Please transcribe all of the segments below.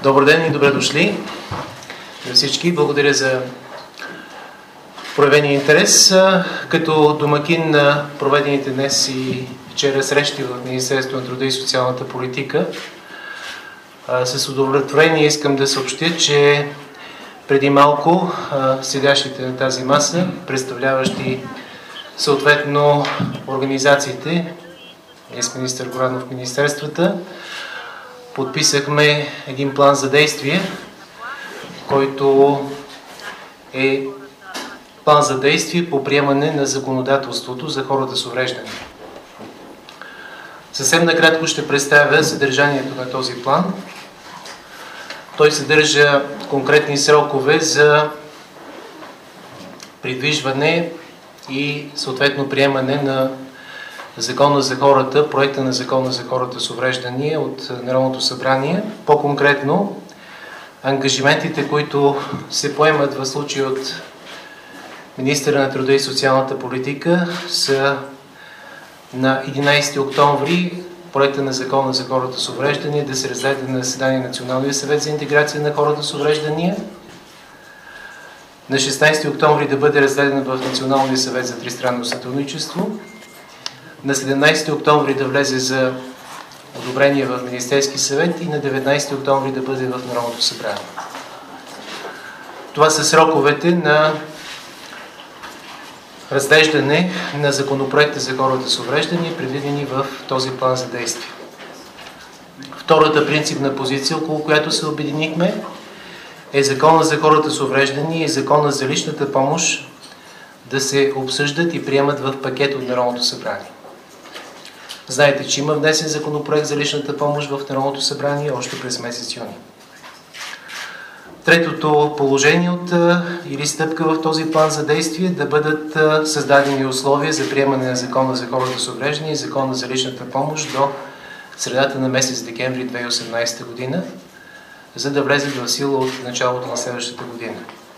Добър ден и добре дошли на всички. Благодаря за проявения интерес. Като домакин на проведените днес и вчера срещи в Министерството на труда и социалната политика, с удовлетворение искам да съобщя, че преди малко седящите на тази маса, представляващи съответно организациите, с министър Горанов в министерствата, подписахме един план за действие, който е план за действие по приемане на законодателството за хората с увреждания. Съвсем накратко ще представя съдържанието на този план. Той съдържа конкретни срокове за придвижване и съответно приемане на Закона за хората, проекта на Закона за хората с увреждания от Народното събрание. По-конкретно, ангажиментите, които се поемат в случай от министъра на труда и социалната политика, са на 11 октомври проекта на Закона за хората с увреждания да се разгледа на заседание на Националния съвет за интеграция на хората с увреждания. На 16 октомври да бъде разгледан в Националния съвет за тристранно сътрудничество. На 17 октомври да влезе за одобрение в Министерски съвет и на 19 октомври да бъде в Народното събрание. Това са сроковете на разглеждане на законопроекта за хората с увреждания, предвидени в този план за действие. Втората принципна позиция, около която се обединихме, е Закона за хората с увреждания и Закона за личната помощ да се обсъждат и приемат в пакет от Народното събрание. Знаете, че има внесен законопроект за личната помощ в Народното събрание още през месец юни. Третото положение или стъпка в този план за действие да бъдат създадени условия за приемане на Закона за хората с увреждания и Закона за личната помощ до средата на месец декември 2018 година, за да влезат в сила от началото на следващата година.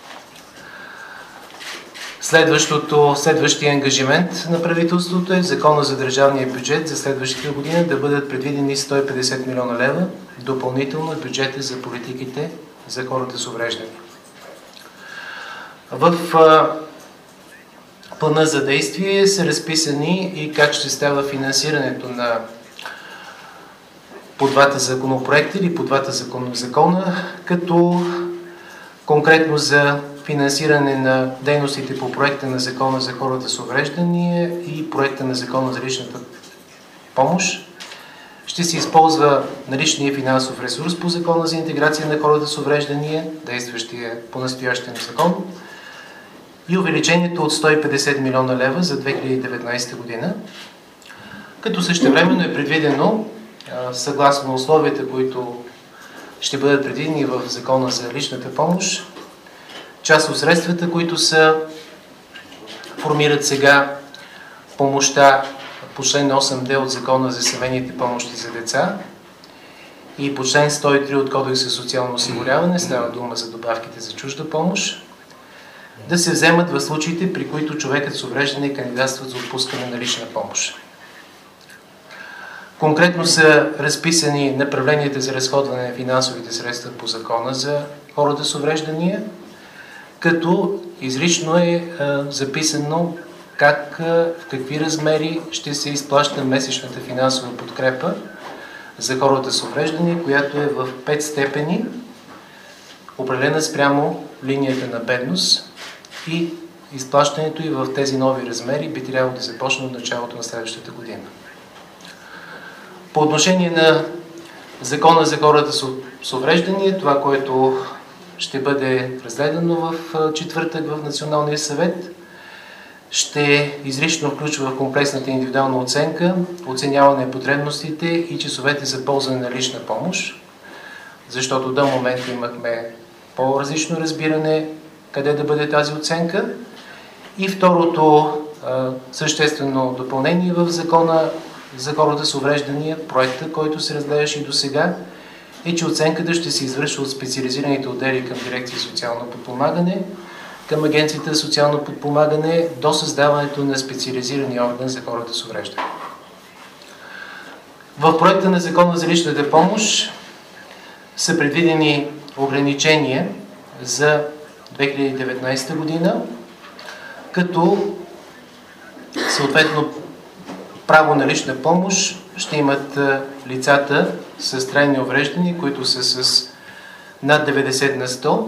Следващия ангажимент на правителството е в Закона за държавния бюджет за следващата година да бъдат предвидени 150 милиона лева допълнително от бюджета за политиките за хората с увреждания. В плана за действие са разписани и как ще става финансирането по двата законопроекта или по двата закона, като конкретно за финансиране на дейностите по проекта на Закона за хората с увреждания и проекта на Закона за личната помощ ще се използва наличния финансов ресурс по Закона за интеграция на хората с увреждания, действащия по настоящен закон, и увеличението от 150 милиона лева за 2019 година, като същевременно е предвидено, съгласно условията, които ще бъдат предвидени в Закона за личната помощ, част от средствата, които формират сега помощта по член 8д от Закона за семейните помощи за деца и по член 103 от Кодекса за социално осигуряване, става дума за добавките за чужда помощ, да се вземат в случаите, при които човекът с увреждане кандидатства за отпускане на лична помощ. Конкретно са разписани направленията за разходване на финансовите средства по Закона за хората с увреждания, като изрично е записано в какви размери ще се изплаща месечната финансова подкрепа за хората с увреждания, която е в 5 степени, определена спрямо линията на бедност, и изплащането и в тези нови размери би трябвало да започне от началото на следващата година. По отношение на Закона за хората с увреждания, това, което ще бъде разгледано в четвъртък в Националния съвет, ще изрично включва в комплексната индивидуална оценка, оценяване на потребностите и часовете за ползване на лична помощ, защото до момента имахме по-различно разбиране къде да бъде тази оценка. И второто съществено допълнение в Закона за хората с увреждания, проекта, който се разглеждаше и до сега, е, че оценката ще се извършва от специализираните отдели към дирекция социално подпомагане, към Агенцията за социално подпомагане до създаването на специализирания орган за хората с увреждания. В проекта на Закона за личната помощ са предвидени ограничения за 2019 година, като съответно право на лична помощ ще имат лицата с трайни увреждания, които са с над 90 на 100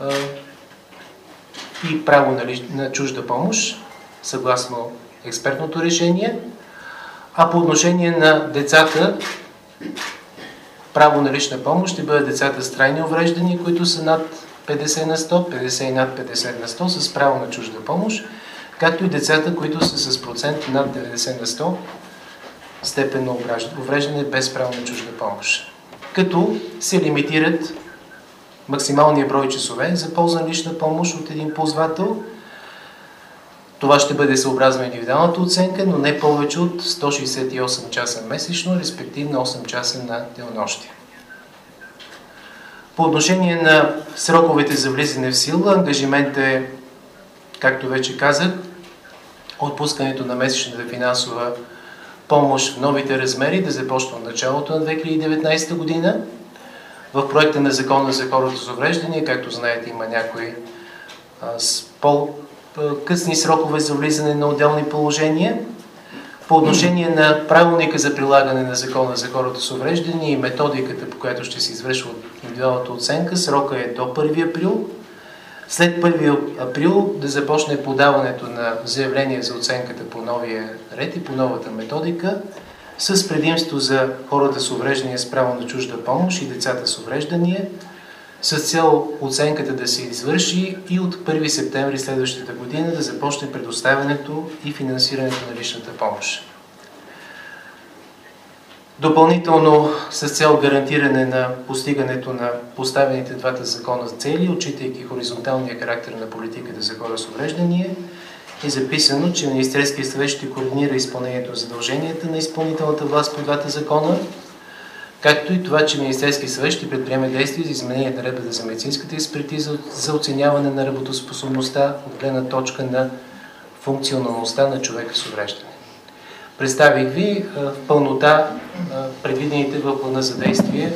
и право на чужда помощ, съгласно експертното решение. А по отношение на децата, право на лична помощ ще бъдат децата с трайни увреждания, които са над 50 на 100, 50 и над 50 на 100 с право на чужда помощ, както и децата, които са с процент над 90 на 100 степен на увреждане без право на чужда помощ. Като се лимитират максималния брой часове за полза на лична помощ от един ползвател. Това ще бъде съобразно индивидуалната оценка, но не повече от 168 часа месечно, респективно 8 часа на денонощие. По отношение на сроковете за влизане в сила, ангажимент е, както вече казах, отпускането на месечната финансова помощ в новите размери да започне от началото на 2019 година. В проекта на Закона за хората с увреждания, както знаете, има някои по-късни срокове за влизане на отделни положения. По отношение на правилника за прилагане на Закона за хората с увреждания и методиката, по която ще се извършва индивидуалната оценка, срока е до 1 април. След 1 април да започне подаването на заявление за оценката по новия ред и по новата методика, с предимство за хората с увреждания с право на чужда помощ и децата с увреждания, с цел оценката да се извърши и от 1 септември следващата година да започне предоставянето и финансирането на личната помощ. Допълнително, с цел гарантиране на постигането на поставените двата закона цели, отчитайки хоризонталния характер на политиката за хора с увреждания, е записано, че Министерският съвет ще координира изпълнението на задълженията на изпълнителната власт по двата закона, както и това, че Министерският съвет ще предприеме действия за изменение на наредбата за медицинската експертиза за оценяване на работоспособността от гледна точка на функционалността на човека с увреждане. Представих ви в пълнота предвидените в плана за действие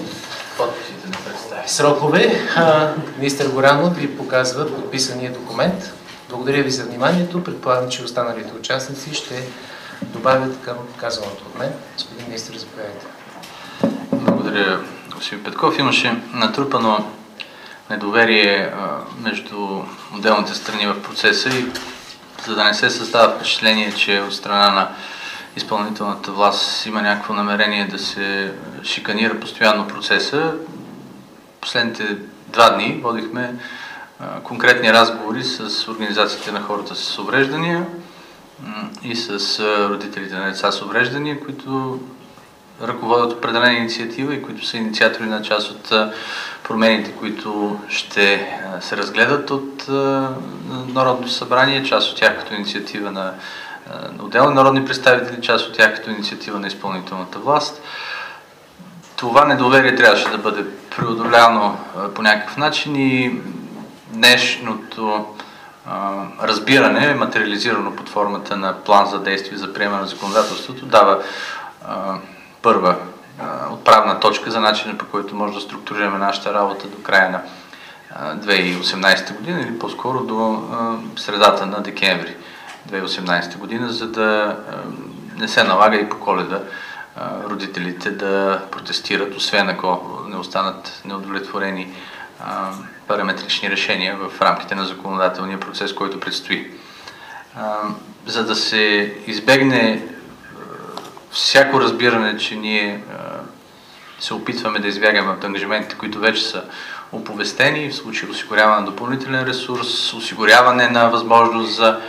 срокове. Министър Горанов ви показва подписания документ. Благодаря ви за вниманието. Предполагам, че останалите участници ще добавят към казаното от мен. Господин министър, заповядайте. Благодаря, господин Петков. Имаше натрупано недоверие между отделните страни в процеса и за да не се създава впечатление, че от страна на изпълнителната власт има някакво намерение да се шиканира постоянно процеса. Последните 2 дни водихме конкретни разговори с организациите на хората с увреждания и с родителите на деца с увреждания, които ръководят определена инициатива и които са инициатори на част от промените, които ще се разгледат от Народното събрание, част от тях като инициатива на отделни народни представители, част от тях като инициатива на изпълнителната власт. Това недоверие трябваше да бъде преодоляно по някакъв начин и днешното разбиране, материализирано под формата на план за действие за приемане на законодателството, дава първа отправна точка за начина, по който може да структурираме нашата работа до края на 2018 година или по-скоро до средата на декември 2018 година, за да не се налага и по Коледа родителите да протестират, освен ако не останат неудовлетворени параметрични решения в рамките на законодателния процес, който предстои. За да се избегне всяко разбиране, че ние се опитваме да избягаме от ангажиментите, които вече са оповестени, в случай осигуряване на допълнителен ресурс, осигуряване на възможност за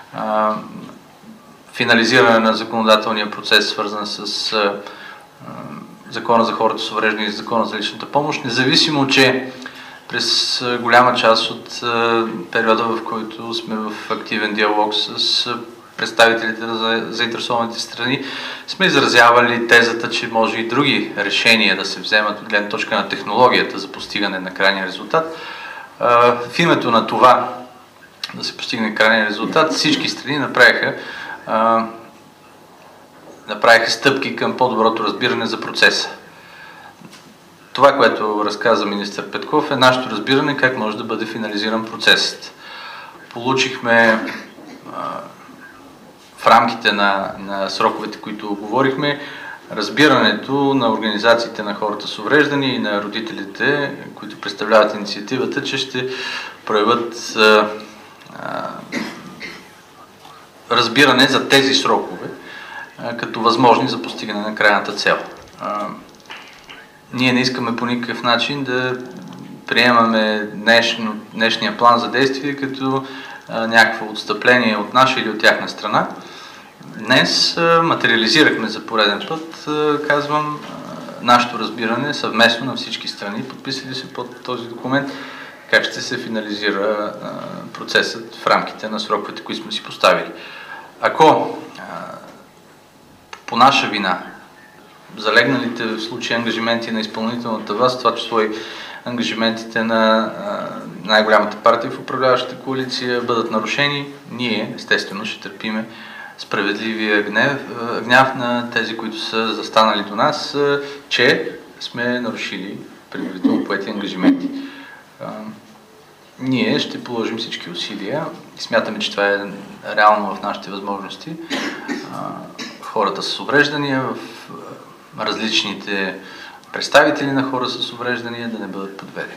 финализиране на законодателния процес, свързан с Закона за хората с увреждания и Закона за личната помощ, независимо, че през голяма част от периода, в който сме в активен диалог с представителите на заинтересованите страни, сме изразявали тезата, че може и други решения да се вземат от гледна точка на технологията за постигане на крайния резултат. В името на това да се постигне крайния резултат, всички страни направиха стъпки към по-доброто разбиране за процеса. Това, което разказа министър Петков, е нашето разбиране как може да бъде финализиран процесът. Получихме в рамките на сроковете, които говорихме, разбирането на организациите на хората с увреждания и на родителите, които представляват инициативата, че ще проявят разбиране за тези срокове като възможни за постигане на крайната цел. Ние не искаме по никакъв начин да приемаме днешния план за действие като някакво отстъпление от наша или от тяхна страна. Днес материализирахме за пореден път, казвам, нашето разбиране съвместно на всички страни, подписали се под този документ, как ще се финализира процесът в рамките на сроковете, които сме си поставили. Ако по наша вина залегналите в случая ангажименти на изпълнителната власт, това число и ангажиментите на най-голямата партия в управляващата коалиция бъдат нарушени, ние естествено ще търпиме справедливия гняв на тези, които са застанали до нас, че сме нарушили предварително поети ангажименти. Ние ще положим всички усилия и смятаме, че това е реално в нашите възможности. Хората с увреждания, в различните представители на хора с увреждания да не бъдат подведени.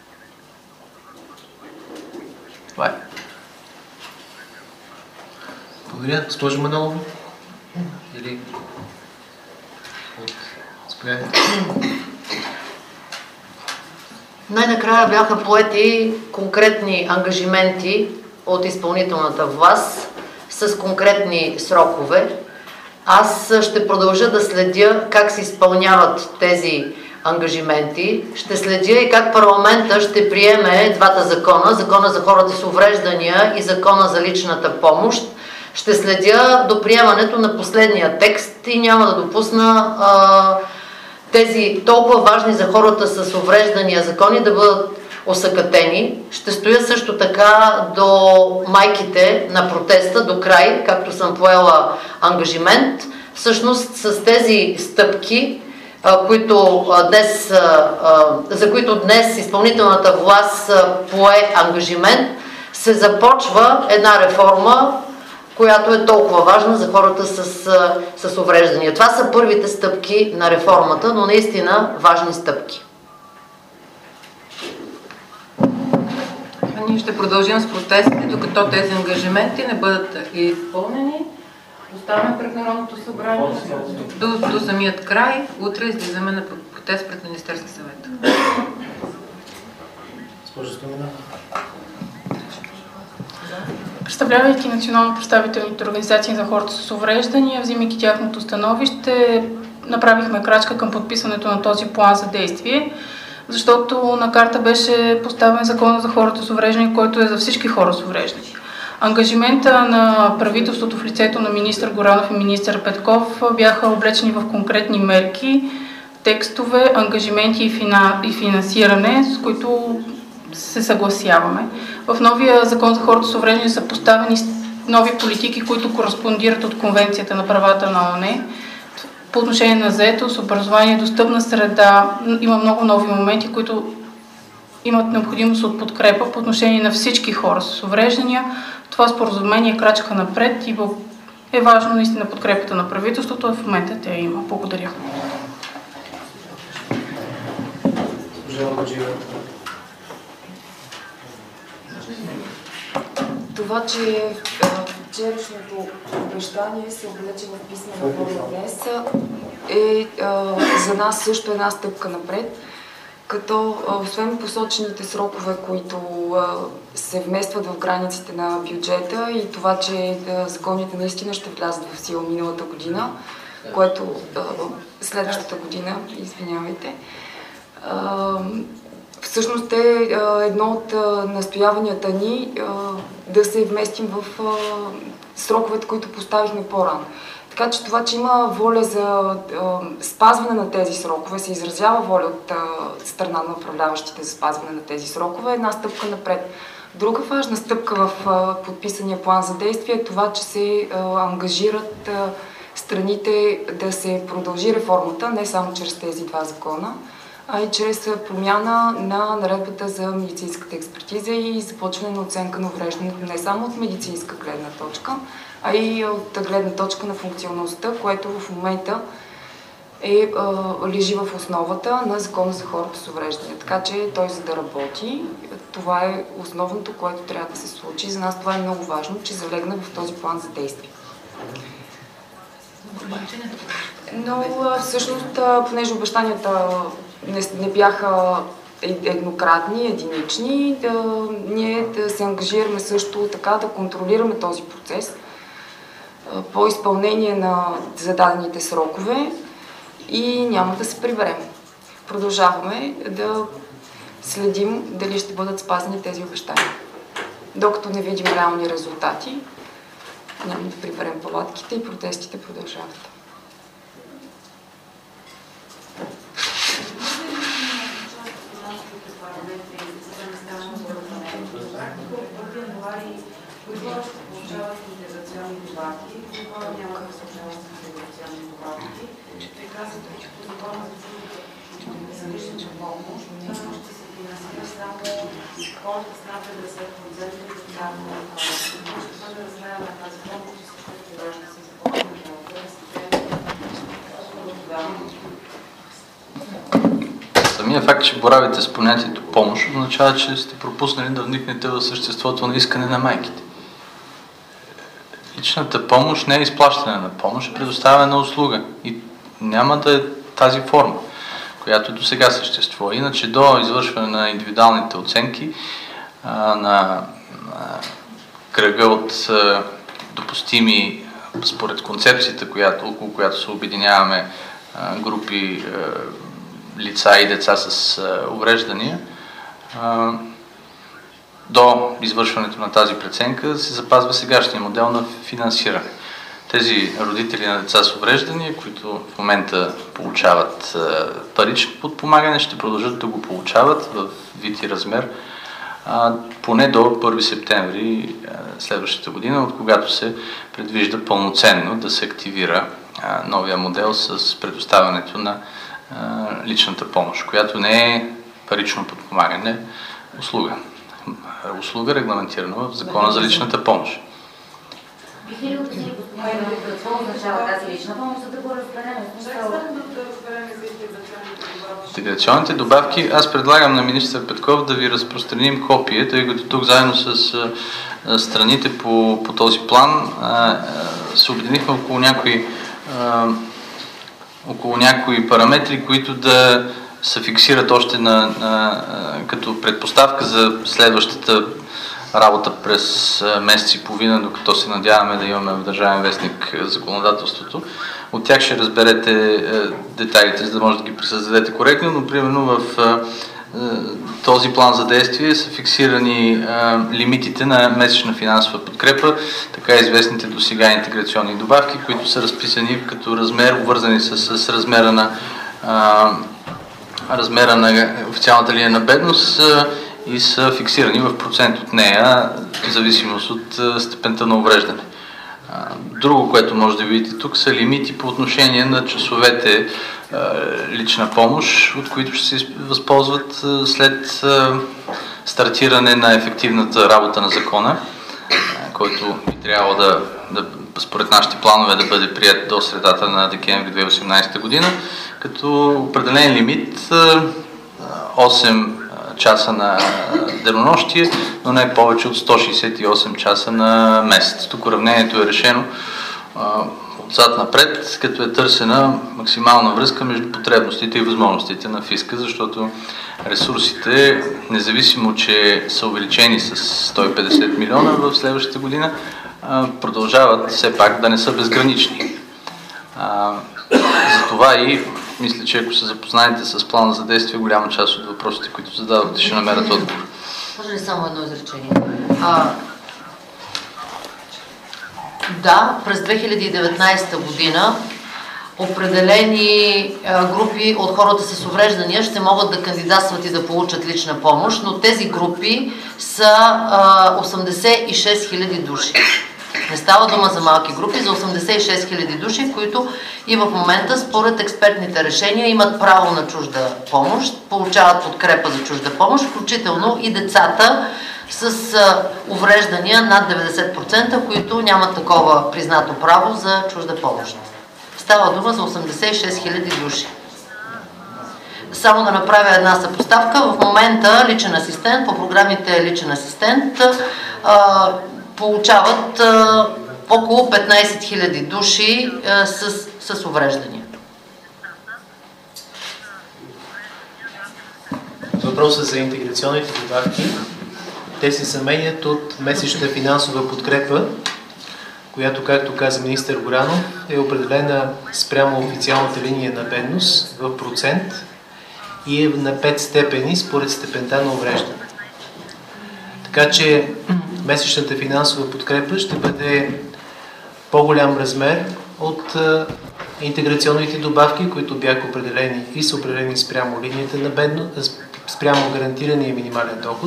Това е. Благодаря. Госпожо Манолова? Или Най-накрая бяха поети конкретни ангажименти от изпълнителната власт с конкретни срокове. Аз ще продължа да следя как се изпълняват тези ангажименти. Ще следя и как парламента ще приеме двата закона. Закона за хората с увреждания и закона за личната помощ. Ще следя до приемането на последния текст и няма да допусна тези толкова важни за хората с увреждания закони да бъдат осакатени. Ще стоя също така до майките на протеста, до край, както съм поела ангажимент. Всъщност с тези стъпки, за които днес изпълнителната власт пое ангажимент, се започва една реформа, която е толкова важна за хората с увреждания. Това са първите стъпки на реформата, но наистина важни стъпки. Ние ще продължим с протестите, докато тези ангажименти не бъдат изпълнени. Оставаме пред Народното събрание до самият край. Утре излизаме на протест пред Министерския съвет. Представлявайки национално представителните организации за хората с увреждания, взимайки тяхното становище, направихме крачка към подписването на този план за действие, защото на карта беше поставен закона за хората с увреждания, който е за всички хора с увреждания. Ангажимента на правителството в лицето на министър Горанов и министър Петков бяха облечени в конкретни мерки, текстове, ангажименти и финансиране, с които се съгласяваме. В новия закон за хората с увреждания са поставени нови политики, които кореспондират от Конвенцията на правата на ООН. По отношение на заетост, образование, достъпна среда, има много нови моменти, които имат необходимост от подкрепа по отношение на всички хора с увреждания. Това споразумение е крачка напред и е важно наистина подкрепата на правителството, а в момента тя има. Благодаря. Това, че вчерашното обещание се облече в писмена форма днес е за нас също една стъпка напред, като освен посочените срокове, които се вместват в границите на бюджета и това, че законите наистина ще влязат в сила миналата година, което следващата година, извинявайте, всъщност е едно от настояванията ни да се вместим в сроковете, които поставихме по-рано. Така че това, че има воля за спазване на тези срокове, се изразява воля от страна на управляващите за спазване на тези срокове, е една стъпка напред. Друга важна стъпка в подписания план за действие е това, че се ангажират страните да се продължи реформата, не само чрез тези два закона, а и чрез промяна на наредбата за медицинската експертиза и започване на оценка на увреждането не само от медицинска гледна точка, а и от гледна точка на функционалността, което в момента лежи в основата на Закона за хората с увреждания. Така че той, за да работи, това е основното, което трябва да се случи. За нас това е много важно, че залегна в този план за действие. Но всъщност, понеже обещанията не бяха еднократни, единични, ние се ангажираме също така да контролираме този процес по изпълнение на зададените срокове и няма да се приберем. Продължаваме да следим дали ще бъдат спазени тези обещания. Докато не видим реални резултати, няма да приберем палатките и протестите продължават. Самият факт, че боравите с понятието помощ, означава, че сте пропуснали да вникнете в съществото на искане на майките. Личната помощ не е изплащане на помощ, е предоставяне на услуга. И няма да е тази форма, която до сега съществува. Иначе до извършване на индивидуалните оценки на кръга от допустими, според концепцията, около която се обединяваме групи лица и деца с увреждания, до извършването на тази преценка се запазва сегашния модел на финансиране. Тези родители на деца с увреждания, които в момента получават парично подпомагане, ще продължат да го получават в вид и размер поне до 1 септември следващата година, от когато се предвижда пълноценно да се активира новия модел с предоставянето на личната помощ, която не е парично подпомагане, услуга. Услуга регламентирана в Закона за личната помощ. Бихте ли обяснили, господин, какво означава тази лична помощ, за да го разберем? Интеграционните добавки, аз предлагам на министър Петков да ви разпространим копие, тъй като тук заедно с страните по този план се обединихме около някои параметри, които да се фиксират още като предпоставка за следващата работа през месец и половина, докато се надяваме да имаме в Държавен вестник законодателството. От тях ще разберете детайлите, за да може да ги присъздадете коректно, но примерно в този план за действие са фиксирани лимитите на месечна финансова подкрепа, така известните до сега интеграционни добавки, които са разписани като размер, обвързани с размера на официалната линия на бедност и са фиксирани в процент от нея, в зависимост от степента на увреждане. Друго, което може да видите тук, са лимити по отношение на часовете лична помощ, от които ще се възползват след стартиране на ефективната работа на закона, който би трябвало да според нашите планове да бъде прият до средата на декември 2018 година, като определен лимит 8 часа на денонощие, но не повече от 168 часа на месец. Тук уравнението е решено отзад напред, като е търсена максимална връзка между потребностите и възможностите на фиска, защото ресурсите, независимо че са увеличени с 150 милиона в следващата година, продължават все пак да не са безгранични. Затова и мисля, че ако се запознаете с плана за действие, голяма част от въпросите, които задавате, ще намерят отговор. Може ли само едно изречение? Да, през 2019 година определени групи от хората с увреждания ще могат да кандидатстват и да получат лична помощ, но тези групи са 86 000 души. Не става дума за малки групи, за 86 000 души, които и в момента според експертните решения имат право на чужда помощ, получават подкрепа за чужда помощ, включително и децата с увреждания над 90%, които нямат такова признато право за чужда помощ. Става дума за 86 000 души. Само да направя една съпоставка. В момента личен асистент, по програмите личен асистент получават около 15 000 души с увреждания. Въпросът за интеграционните добавки. Те се заменят от месечна финансова подкрепа, която, както каза министър Горанов, е определена спрямо официалната линия на бедност в процент и е на 5 степени според степента на увреждане. Така че месечната финансова подкрепа ще бъде по-голям размер от интеграционните добавки, които бяха определени и са определени спрямо линията на бедност, спрямо гарантирания минимален доход,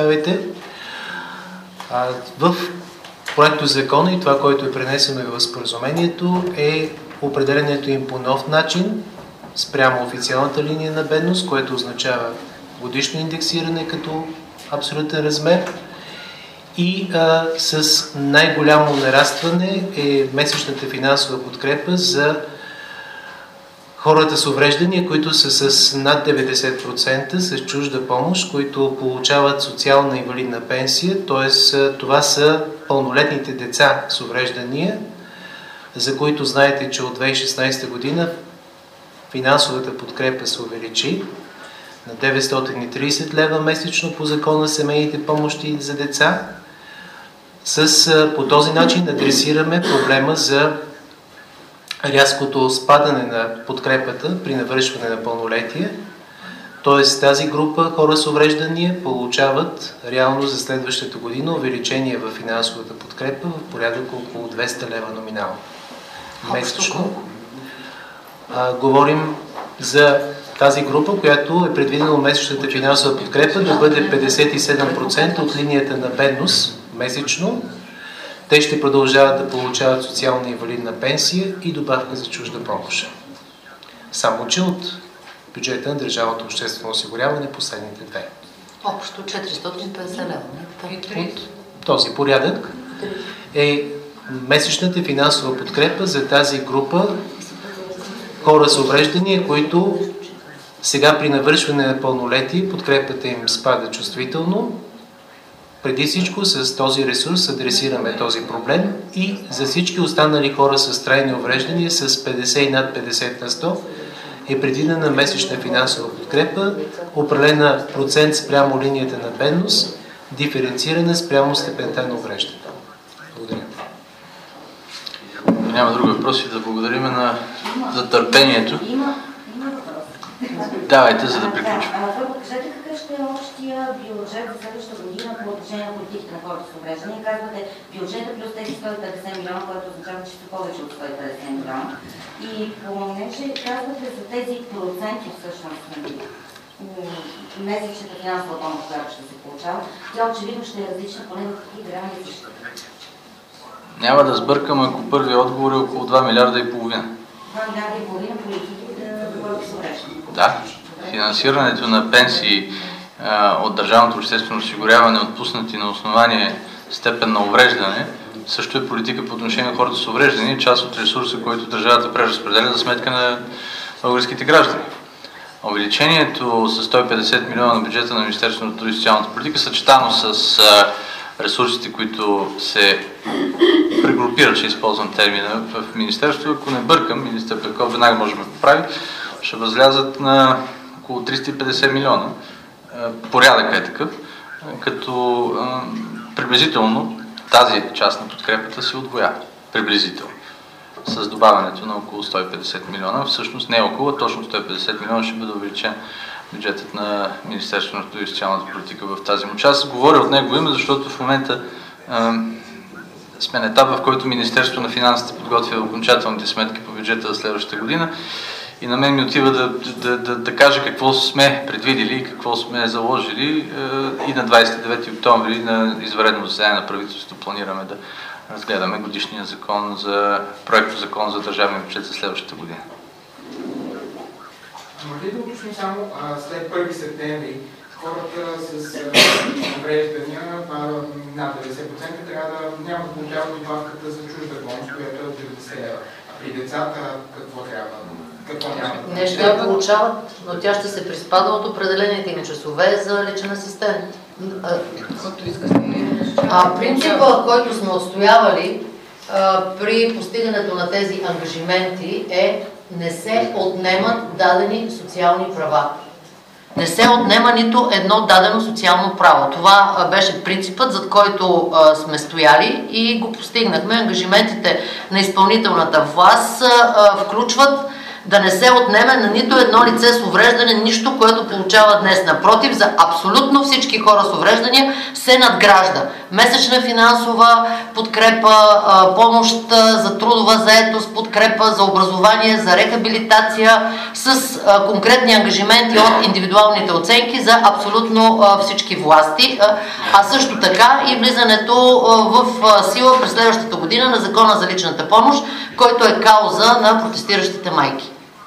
в проекто закона и това, което е пренесено и в споразумението, е определението им по нов начин спрямо официалната линия на бедност, което означава годишно индексиране като абсолютен размер и с най-голямо нарастване е месечната финансова подкрепа за хората с увреждания, които са с над 90% с чужда помощ, които получават социална инвалидна пенсия, т.е. това са пълнолетните деца с увреждания, за които знаете, че от 2016 година финансовата подкрепа се увеличи на 930 лева месечно по закона за семейните помощи за деца. По този начин адресираме проблема за рязкото спадане на подкрепата при навършване на пълнолетие. Т.е. тази група хора с увреждания получават реално за следващата година увеличение в финансовата подкрепа в порядък около 200 лева номинално месечно. Говорим за тази група, която е предвидена месечната финансова подкрепа да бъде 57% от линията на бедност месечно. Те ще продължават да получават социална инвалидна пенсия и добавка за чужда помощ. Само че от бюджета на държавното обществено осигуряване последните две. Общо 450 лева. От този порядък е месечната финансова подкрепа за тази група хора с увреждания, които сега при навършване на пълнолетие подкрепата им спада чувствително. Преди всичко с този ресурс адресираме този проблем и за всички останали хора с трайни увреждания с 50 и над 50 на 100 е предвидена месечна финансова подкрепа, определена процент спрямо линията на бедност, диференцирана спрямо степента на увреждане. Благодаря. Няма други въпроси, да благодарим за търпението. Давайте, за да приключим. Кажете какъв ще е общия бюджет за следващата година по отношение на политиките на хората с увреждания. Казвате бюджета плюс тези 150 милиона, което означава, че са повече от 150 милиона. И понеже казвате за тези проценти всъщност месечната финансова помощ, която ще се получава, тя очевидно ще е различна, поне в какви граници ще е. Няма да сбъркам, ако първият отговор е около 2 милиарда и половина. 2 милиарда и половина политиките на хората с увреждания. Да. Финансирането на пенсии от държавното обществено осигуряване, отпуснати на основание степен на увреждане, също е политика по отношение на хората с увреждане, част от ресурса, който държавата преразпределя за сметка на българските граждани. Увеличението с 150 милиона на бюджета на Министерството на труда и социалната политика, съчетано с ресурсите, които се прегрупират, ще използвам термина в Министерството, ако не бъркам, министър Петков веднага може да ме поправи, ще възлязат на около 350 милиона. Порядъка е такъв, като приблизително тази част на подкрепата се удвоява. Приблизително. С добавянето на около 150 милиона. Всъщност не е около, точно 150 милиона ще бъде увеличен бюджетът на Министерството на труда и социалната политика в тази му част. Говоря от него име, защото в момента сме на етап, в който Министерството на финансите подготвя окончателните сметки по бюджета за следващата година. И на мен ми отива да кажа какво сме предвидели и какво сме заложили и на 29 октомври на извънредно заседание на правителството планираме да разгледаме годишния закон за проекто закон за държавния бюджет за следващата година. Може ли да уточним само след 1 септември хората с увреждания над 90% трябва да няма да получават добавката за чужда помощ, която е от 90 лева. А при децата какво трябва? Какво няма? Не ще я получават, но тя ще се приспада от определените им часове за личен асистент. Принципът, който сме отстоявали при постигането на тези ангажименти е: не се отнемат дадени социални права. Не се отнема нито едно дадено социално право. Това беше принципът, зад който сме стояли и го постигнахме. Ангажиментите на изпълнителната власт включват да не се отнеме на нито едно лице с увреждане нищо, което получава днес. Напротив, за абсолютно всички хора с увреждания се надгражда месечна финансова подкрепа, помощ за трудова заетост, подкрепа за образование, за рехабилитация, с конкретни ангажименти от индивидуалните оценки за абсолютно всички власти, а също така и влизането в сила през следващата година на Закона за личната помощ, който е кауза на протестиращите майки.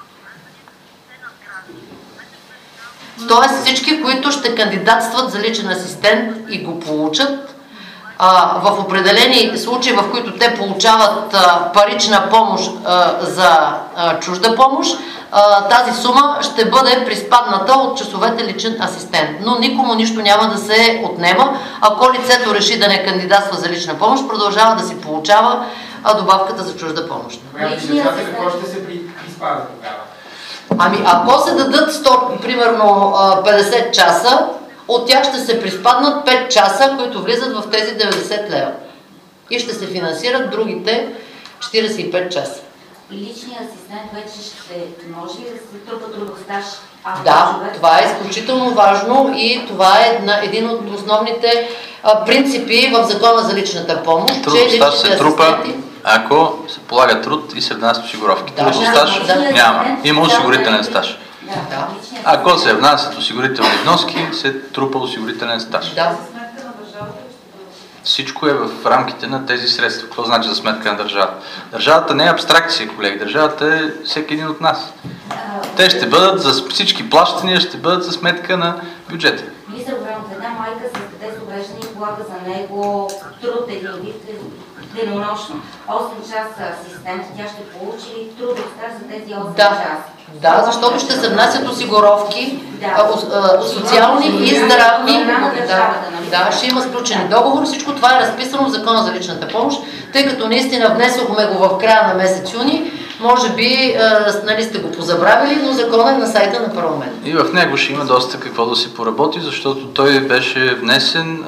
Тоест всички, които ще кандидатстват за личен асистент и го получат, в определени случаи, в които те получават парична помощ за чужда помощ, тази сума ще бъде приспадната от часовете личен асистент. Но никому нищо няма да се отнема. Ако лицето реши да не кандидатства за лична помощ, продължава да си получава добавката за чужда помощ. Какво ще се приспада тогава? Ами ако се дадат примерно 50 часа, от тях ще се приспаднат 5 часа, които влизат в тези 90 лева. И ще се финансират другите 45 часа. Личният асистент вече ще може ли да се трупа трудов стаж? Да, това е изключително важно и това е един от основните принципи в Закона за личната помощ. Трудов стаж се трупа, ако се полага труд и се внасят осигуровки. Трудов стаж няма. Има осигурителен стаж. Да. Ако се внасят осигурителни вноски, се трупа осигурителен стаж. Да. Всичко е в рамките на тези средства. Какво значи за сметка на държавата? Държавата не е абстракция, колеги. Държавата е всеки един от нас. Те ще бъдат за всички плащания, ще бъдат за сметка на бюджета. Мисля, една майка с дете с увреждане полага за него труд един вид денонощно. 8 часа асистент, тя ще получи ли трудов стаж за тези 8 часа? Да, защото ще се внасят осигуровки, социални и здравни. Да, ще има сключени договор. Всичко това е разписано в Закона за личната помощ, тъй като наистина внесохме го в края на месец юни. Може би сте го позабравили, но законът е на сайта на парламента. И в него ще има доста какво да се поработи, защото той беше внесен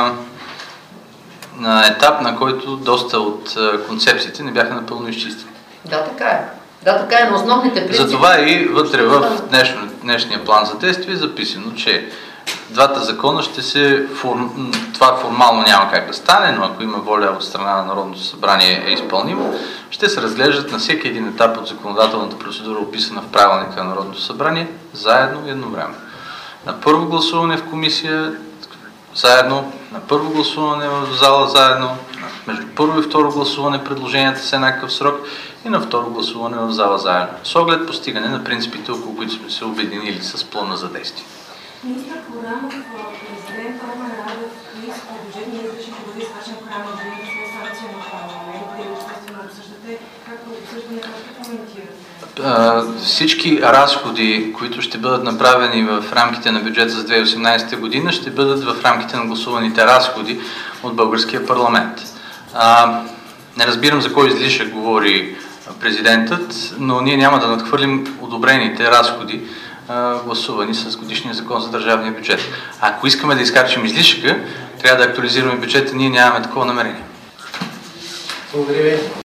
на етап, на който доста от концепциите не бяха напълно изчистени. Да, така е. Да, така е, на основните принципи. Затова и вътре в днешния план за действие е записано, че двата закона това формално няма как да стане, но ако има воля от страна на Народното събрание е изпълнимо, ще се разглеждат на всеки един етап от законодателната процедура, описана в правилника на Народното събрание, заедно и едновременно. На първо гласуване в комисия заедно, на първо гласуване в зала заедно, между първо и второ гласуване предложенията с еднакъв срок и на второ гласуване в зала заедно, с оглед постигане на принципите, около които сме се обединили с плана за действие. Министър Горанов, президент Румен Радев и с бюджетния излишък ще бъде изхарчен в края на годината с санкция на парламент, къде обществено обсъждате, как обсъждане, как коментирате? Всички разходи, които ще бъдат направени в рамките на бюджета за 2018 година, ще бъдат в рамките на гласуваните разходи от българския парламент. Не разбирам за кой излишък говори президентът, но ние няма да надхвърлим одобрените разходи, гласувани с годишния закон за държавния бюджет. Ако искаме да изкарчим излишъка, трябва да актуализираме бюджета, ние нямаме такова намерение. Благодаря ви.